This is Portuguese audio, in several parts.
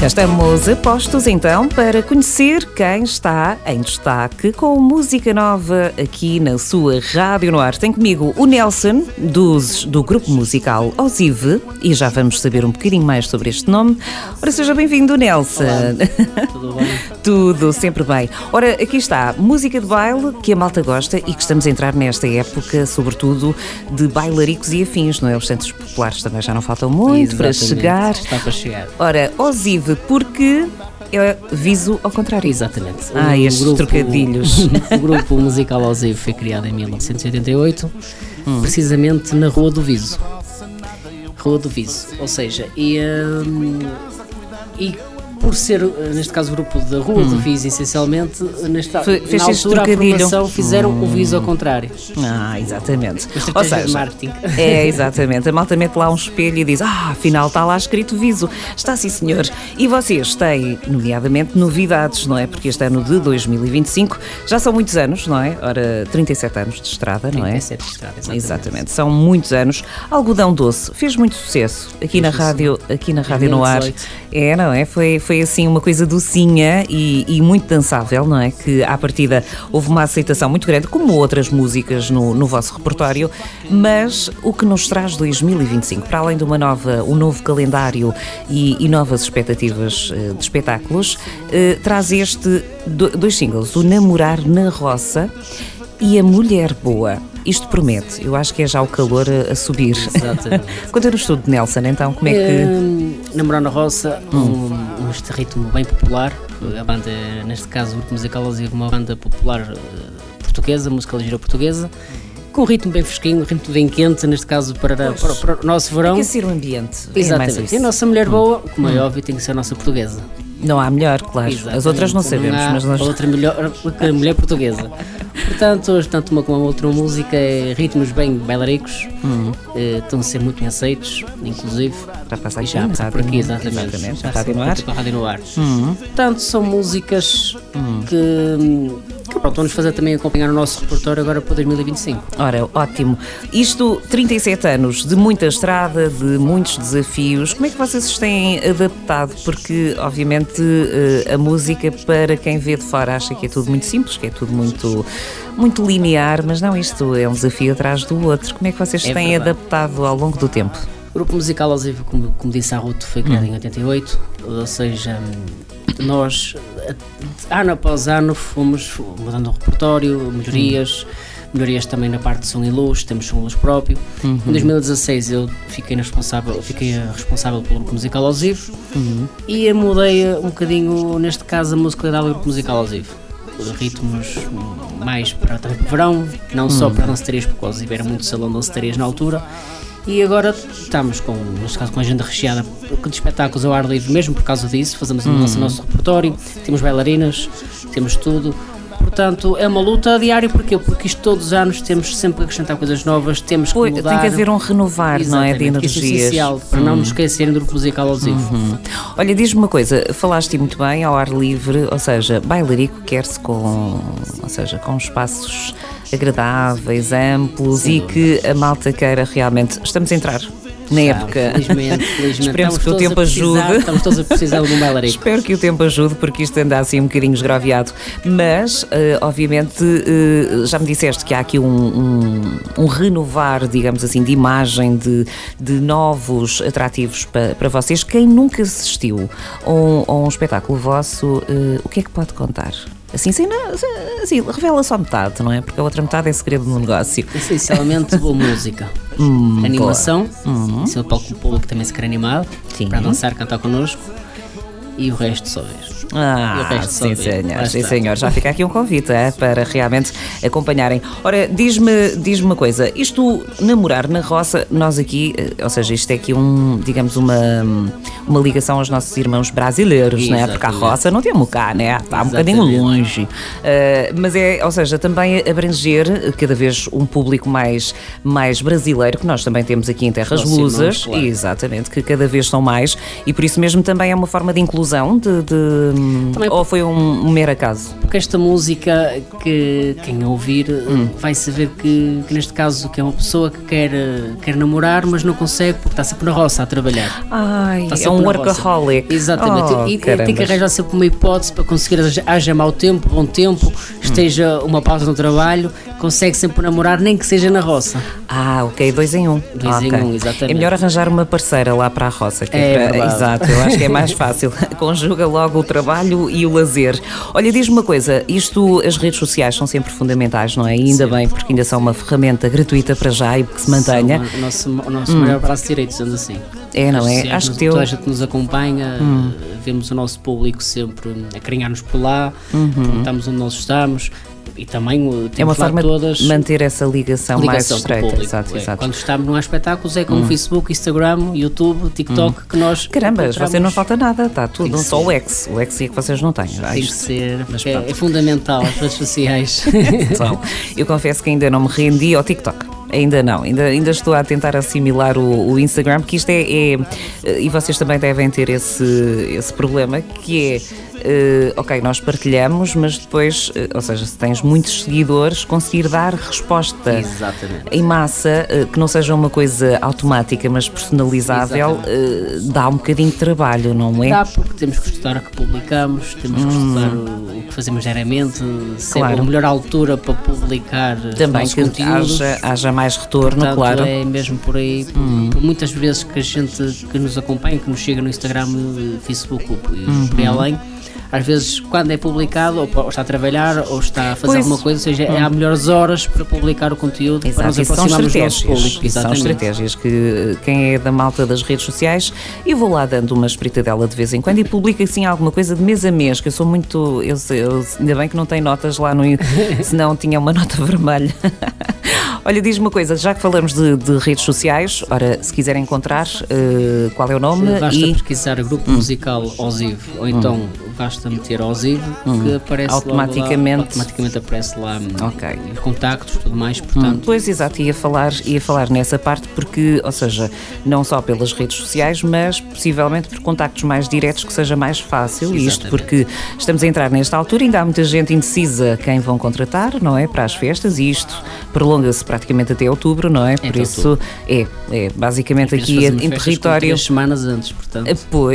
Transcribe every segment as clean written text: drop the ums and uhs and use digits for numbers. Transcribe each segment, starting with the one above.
Já estamos a postos então para conhecer quem está em destaque com música nova aqui na sua Rádio no Ar. Tem comigo o Nelson, do grupo musical Osive, e já vamos saber um bocadinho mais sobre este nome. Ora, seja bem-vindo, Nelson. Olá. Tudo bem? Tudo, sempre bem. Ora, aqui está, música de baile que a malta gosta e que estamos a entrar nesta época, sobretudo, de bailaricos e afins, não é? Os centros populares também já não faltam muito. Exatamente. Para chegar. Está para chegar. Ora, Osive, porque é Viso ao contrário. Exatamente. Estes trocadilhos. O grupo musical Osive foi criado em 1988, precisamente na Rua do Viso. Rua do Viso, ou seja, e por ser, neste caso, o grupo da Rua do Viso, essencialmente, na altura a formação fizeram o Viso ao contrário. Exatamente. Ou seja, de marketing. Exatamente. A malta mete lá um espelho e diz, afinal está lá escrito Viso. Está sim, senhor. E vocês têm, nomeadamente, novidades, não é? Porque este ano de 2025 já são muitos anos, não é? Ora, 37 anos de estrada, não é? 37 de estrada, exatamente. São muitos anos. Algodão Doce fez muito sucesso aqui na rádio no Ar. Não é? Foi assim uma coisa docinha e muito dançável, não é? Que à partida houve uma aceitação muito grande, como outras músicas no vosso repertório, mas o que nos traz 2025, para além de um novo calendário e novas expectativas de espetáculos, traz dois singles, o Namorar na Roça e a Mulher Boa. Isto promete, eu acho que é já o calor a subir. Exatamente. Conta-nos tudo, Nelson, então, como é que... Namorar na Roça, este ritmo bem popular, a banda, neste caso o grupo musical Osive, uma banda popular portuguesa, música ligeira portuguesa, com um ritmo bem fresquinho, um ritmo bem quente, neste caso para o nosso verão. Tem que ser o ambiente. Exatamente. E a nossa mulher boa, como é óbvio, tem que ser a nossa portuguesa. Não há melhor, claro. Exatamente. As outras não sabemos, mas nós... outra melhor que a mulher portuguesa. Portanto, hoje, tanto uma como a outra música, ritmos bem bailaricos, estão a ser muito bem aceitos, inclusive. Para passar aqui, já por aqui, exatamente. Para a Rádio no Ar. Portanto, são músicas que vão-nos fazer também acompanhar o nosso repertório agora para 2025. Ora, ótimo. Isto, 37 anos de muita estrada, de muitos desafios. Como é que vocês se têm adaptado? Porque, obviamente, a música, para quem vê de fora, acha que é tudo muito simples, que é tudo muito linear, mas não, isto é um desafio atrás do outro. Como é que vocês se têm adaptado ao longo do tempo? O grupo musical Osive, como disse a Ruth, foi criado em 88, ou seja, nós, ano após ano, fomos mudando o repertório, melhorias também na parte de som e luz, temos som e luz próprio. Em 2016 eu fiquei responsável pelo grupo musical Osive e mudei um bocadinho, neste caso, a musicalidade do grupo musical Osive. Ritmos mais para o verão, não só para dançarias, porque o Osive era muito salão de dançarias na altura. E agora estamos neste caso com a agenda recheada de espetáculos ao ar livre, mesmo por causa disso, fazemos o nosso repertório, temos bailarinas, temos tudo. Portanto, é uma luta diária, porque isto todos os anos temos sempre que acrescentar coisas novas, temos que mudar. Tem que haver um renovar, não é, de energias. Isso é essencial, para não nos esquecerem do grupo musical Osive. Olha, diz-me uma coisa, falaste muito bem, ao ar livre, ou seja, bailarico quer-se com espaços agradáveis, amplos e que a malta queira realmente. Estamos a entrar na época. Felizmente. Esperemos que o tempo ajude. Estamos todos a precisar de um bailarico. Espero que o tempo ajude, porque isto anda assim um bocadinho esgraviado. Mas, obviamente, já me disseste que há aqui um renovar, digamos assim, de imagem, de novos atrativos para vocês. Quem nunca assistiu a um espetáculo vosso, o que é que pode contar? Assim, revela só metade, não é? Porque a outra metade é segredo do negócio. Essencialmente, boa música. Animação, isso é o palco público também se quer animado, para dançar, cantar connosco, e o resto só vês. Sim senhor, já fica aqui um convite para realmente acompanharem. Ora, diz-me uma coisa, isto, Namorar na Roça, nós aqui, ou seja, isto é aqui digamos uma ligação aos nossos irmãos brasileiros, não é? Porque a roça não temos cá, né? Está um bocadinho longe, mas ou seja, também abranger cada vez um público mais brasileiro, que nós também temos aqui em Terras Lusas, claro. Exatamente, que cada vez são mais, e por isso mesmo também é uma forma de inclusão, de Ou foi um mero acaso? Porque esta música, que quem ouvir vai saber que neste caso que é uma pessoa que quer namorar, mas não consegue porque está sempre na roça a trabalhar. Ai, é um workaholic. Exatamente. E tem que arranjar sempre uma hipótese para conseguir haja mau tempo, bom tempo, esteja uma pausa no trabalho, consegue sempre namorar, nem que seja na roça. Ok, 2 em 1. 2 em 1, exatamente. É melhor arranjar uma parceira lá para a roça. Exato, eu acho que é mais fácil. Conjuga logo o trabalho e o lazer. Olha, diz-me uma coisa, as redes sociais são sempre fundamentais, não é? E ainda bem, porque ainda são uma ferramenta gratuita para já e que se mantenha. O nosso maior braço direito, sendo assim. Não é? Acho que toda a gente nos acompanha, vemos o nosso público sempre a carinhar-nos por lá, perguntamos onde nós estamos. E também temos é uma forma todas de manter essa ligação mais estreita. Exato. Quando estamos num espetáculos é como Facebook, Instagram, YouTube, TikTok que nós... Caramba, você não falta nada, está tudo, só o X é que vocês não têm. Tem que ser, é fundamental as redes sociais. Então, eu confesso que ainda não me rendi ao TikTok. Ainda não, ainda estou a tentar assimilar o Instagram, porque isto e vocês também devem ter esse problema, que ok, nós partilhamos, mas depois, ou seja, se tens muitos seguidores, conseguir dar resposta em massa, que não seja uma coisa automática, mas personalizável, dá um bocadinho de trabalho, não é? Dá, porque temos que estudar o que publicamos, temos que estudar o que fazemos diariamente, sempre a melhor altura para publicar também os que conteúdos. haja mais retorno. Portanto, claro. É mesmo por aí, por muitas vezes que a gente que nos acompanha, que nos chega no Instagram, Facebook e por aí além, às vezes quando é publicado ou está a trabalhar ou está a fazer alguma coisa, ou seja, há melhores horas para publicar o conteúdo. Exato, para nos aproximarmos do nosso público. São estratégias que quem é da malta das redes sociais, eu vou lá dando uma espreitadela de vez em quando e publico assim alguma coisa de mês a mês, que eu sou muito, eu ainda bem que não tem notas lá no, senão tinha uma nota vermelha. Olha, diz-me uma coisa, já que falamos de redes sociais, ora, se quiserem encontrar, qual é o nome? Basta pesquisar Grupo Musical Osiv, ou então basta meter Osiv, que aparece automaticamente. Automaticamente aparece lá contactos, tudo mais, portanto... Pois, exato, ia falar nessa parte porque, ou seja, não só pelas redes sociais, mas possivelmente por contactos mais diretos que seja mais fácil, isto porque estamos a entrar nesta altura, ainda há muita gente indecisa quem vão contratar, não é, para as festas, e isto prolonga-se praticamente até outubro, não é? Por isso, basicamente aqui em território... 3 semanas antes, portanto...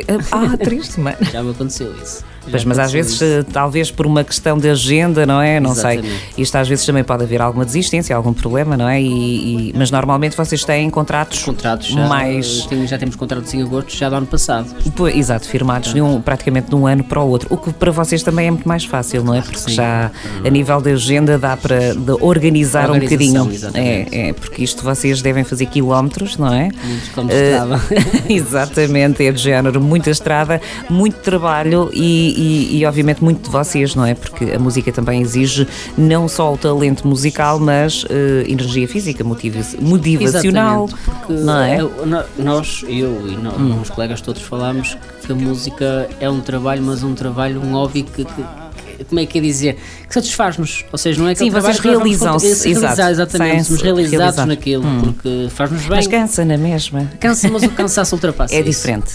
3 semanas. Já me aconteceu isso. Pois, mas às vezes, talvez por uma questão de agenda, não é? Não sei. Isto às vezes também pode haver alguma desistência, algum problema, não é? Mas normalmente vocês têm contratos já, mais... Já temos contratos em agosto, já do ano passado. Pois, exato, firmados praticamente de um ano para o outro. O que para vocês também é muito mais fácil, não é? Porque já a nível de agenda dá para organizar um bocadinho. Porque isto vocês devem fazer quilómetros, não é? Muitos quilómetros de estrada. Exatamente, é de género, muita estrada, muito trabalho e obviamente muito de vocês, não é? Porque a música também exige não só o talento musical, mas energia física, motivacional. Porque não é? Nós, eu e os colegas todos falamos que a música é um trabalho, mas um hobby que como é que é dizer? Que satisfaz-nos, ou seja, não é que sim, vocês realizam-se, exatamente, somos realizados naquilo, porque faz-nos bem. Mas cansa na mesma. Cansa, mas o cansaço ultrapassa é diferente.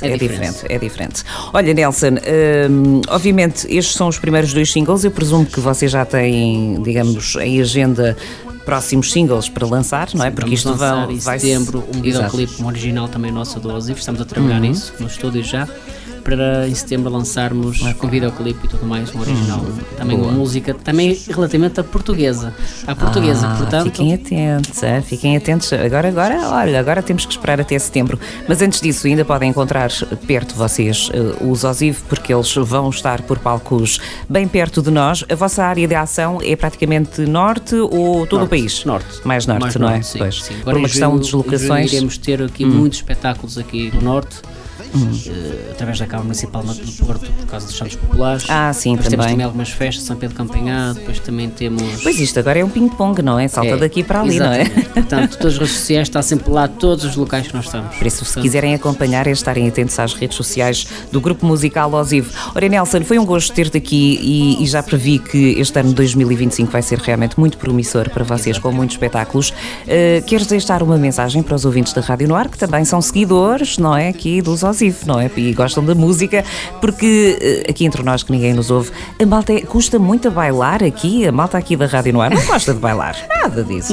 Olha, Nelson, obviamente estes são os primeiros 2 singles, eu presumo que vocês já têm, digamos, em agenda próximos singles para lançar, não é? Sim, porque isto vai em setembro um videoclipe, um original também nosso do Osiv, estamos a trabalhar nisso no estúdio já, para em setembro lançarmos com videoclipe e tudo mais, um original, também uma música, também relativamente à portuguesa, portanto... Fiquem atentos, agora temos que esperar até setembro, mas antes disso ainda podem encontrar perto vocês os Osiv, porque eles vão estar por palcos bem perto de nós. A vossa área de ação é praticamente norte ou todo o país? Mais norte, não é? Sim, pois. sim. Por uma questão de deslocações. Iremos ter aqui muitos espetáculos aqui no norte, através da Câmara Municipal do Porto, por causa dos Santos Populares. Sim, depois também. Temos também algumas festas, São Pedro Campanhado, depois também temos... Pois isto agora é um ping-pong, não é? Salta daqui para ali, exatamente. Não é? Portanto, todas as redes sociais, está sempre lá, todos os locais que nós estamos. Por isso, se quiserem acompanhar, é estarem atentos às redes sociais do Grupo Musical Osiv. Ora, Nelson, foi um gosto ter-te aqui e já previ que este ano de 2025 vai ser realmente muito promissor para vocês, com muitos espetáculos. Queres deixar uma mensagem para os ouvintes da Rádio no Ar, que também são seguidores, não é? Aqui dos Osiv? Osivo, não é? E gostam da música, porque aqui entre nós que ninguém nos ouve, a malta custa muito a bailar aqui, a malta aqui da Rádio no Ar não gosta de bailar, nada disso,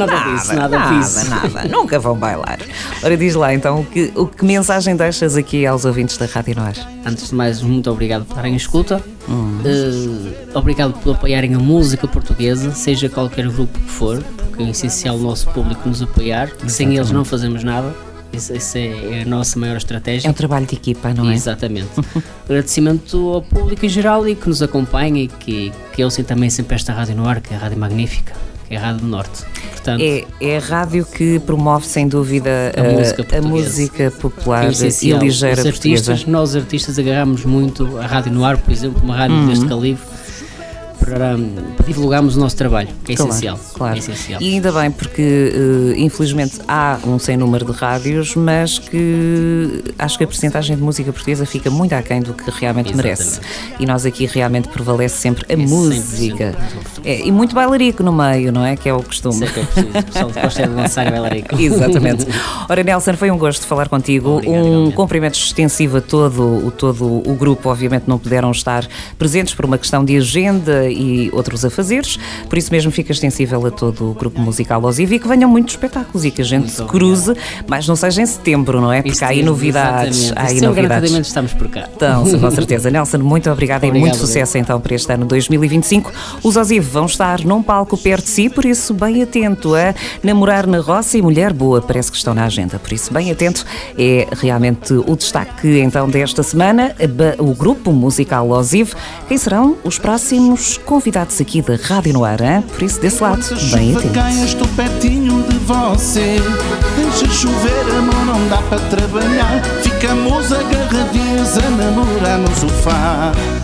nada, nunca vão bailar. Ora, diz lá então, que mensagem deixas aqui aos ouvintes da Rádio no Ar? Antes de mais, muito obrigado por estarem em escuta, obrigado por apoiarem a música portuguesa, seja qualquer grupo que for, porque é essencial o nosso público nos apoiar, que sem eles não fazemos nada. Isso é a nossa maior estratégia. É um trabalho de equipa, não é? Exatamente. Agradecimento ao público em geral e que nos acompanha e que ouçam também sempre esta Rádio no Ar, que é a Rádio Magnífica, que é a Rádio do Norte. Portanto, é a rádio que promove, sem dúvida, a música popular e ligeira portuguesa. Nós artistas agarramos muito a Rádio no Ar, por exemplo, uma rádio deste calibre, para divulgarmos o nosso trabalho, que é essencial. Claro. É essencial. E ainda bem, porque infelizmente há um sem número de rádios, mas que acho que a percentagem de música portuguesa fica muito aquém do que realmente merece. E nós aqui realmente prevalece sempre a música. E muito bailarico no meio, não é? Que é o costume. Sei que é preciso. O pessoal gosta de dançar bailarico. Exatamente. Ora, Nelson, foi um gosto falar contigo. Obrigado, cumprimento extensivo a todo o grupo. Obviamente não puderam estar presentes por uma questão de agenda e outros afazeres, por isso mesmo fica extensível a todo o grupo musical Osivo e que venham muitos espetáculos e que a gente se cruze, mas não seja em setembro, não é? Porque há aí novidades. Garantidamente estamos por cá. Então, com certeza. Nelson, muito obrigada e muito sucesso então para este ano 2025. Os Osivo vão estar num palco perto de si, por isso bem atento a Namorar na Roça e Mulher Boa, parece que estão na agenda, por isso bem atento, é realmente o destaque então desta semana, o grupo musical Osivo. Quem serão os próximos convidados aqui da Rádio no Ar, hein? Por isso desse lado, bem atento. Estou pertinho de você, deixa chover, amor, não dá para trabalhar, ficamos agarradinhos a namorar no sofá.